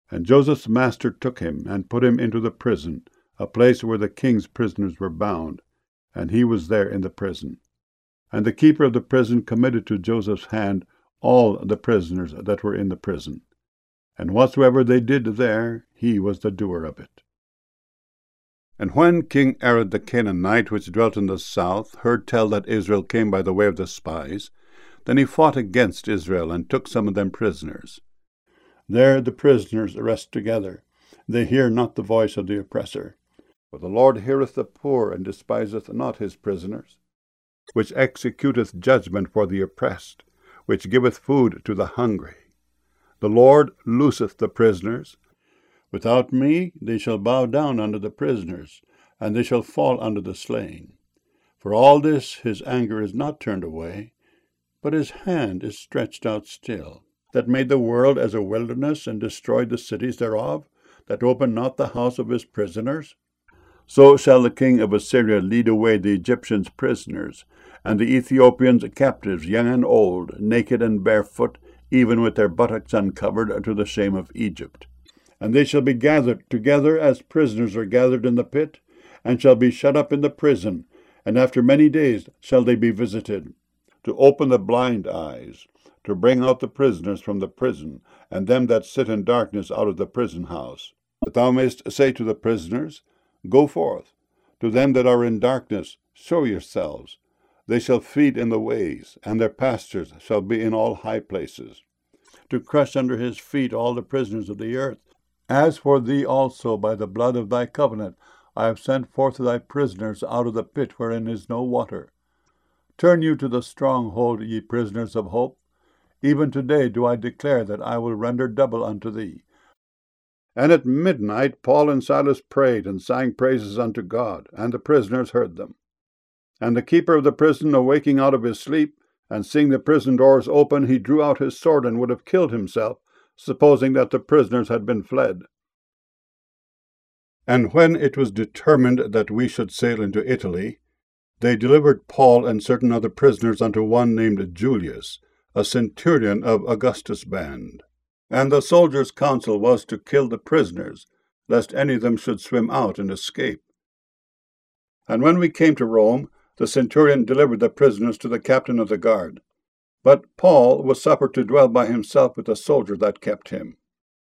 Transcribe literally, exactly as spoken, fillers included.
And Joseph's master took him, and put him into the prison, a place where the king's prisoners were bound, and he was there in the prison. And the keeper of the prison committed to Joseph's hand all the prisoners that were in the prison. And whatsoever they did there, he was the doer of it. And when King Arad the Canaanite, which dwelt in the south, heard tell that Israel came by the way of the spies, then he fought against Israel, and took some of them prisoners. There the prisoners rest together. They hear not the voice of the oppressor. For the Lord heareth the poor, and despiseth not his prisoners, which executeth judgment for the oppressed, which giveth food to the hungry. The Lord looseth the prisoners. Without me they shall bow down under the prisoners, and they shall fall under the slain. For all this his anger is not turned away, but his hand is stretched out still, that made the world as a wilderness, and destroyed the cities thereof, that opened not the house of his prisoners. So shall the king of Assyria lead away the Egyptians prisoners, and the Ethiopians captives, young and old, naked and barefoot, even with their buttocks uncovered, to the shame of Egypt. And they shall be gathered together as prisoners are gathered in the pit, and shall be shut up in the prison, and after many days shall they be visited, to open the blind eyes, to bring out the prisoners from the prison, and them that sit in darkness out of the prison house. That thou mayst say to the prisoners, Go forth. To them that are in darkness, show yourselves. They shall feed in the ways, and their pastures shall be in all high places, to crush under his feet all the prisoners of the earth. As for thee also, by the blood of thy covenant, I have sent forth thy prisoners out of the pit wherein is no water. Turn you to the stronghold, ye prisoners of hope. Even today do I declare that I will render double unto thee. And at midnight Paul and Silas prayed, and sang praises unto God, and the prisoners heard them. And the keeper of the prison, awaking out of his sleep, and seeing the prison doors open, he drew out his sword, and would have killed himself, supposing that the prisoners had been fled. And when it was determined that we should sail into Italy, they delivered Paul and certain other prisoners unto one named Julius, a centurion of Augustus' band. And the soldiers' counsel was to kill the prisoners, lest any of them should swim out and escape. And when we came to Rome, the centurion delivered the prisoners to the captain of the guard. But Paul was suffered to dwell by himself with the soldier that kept him.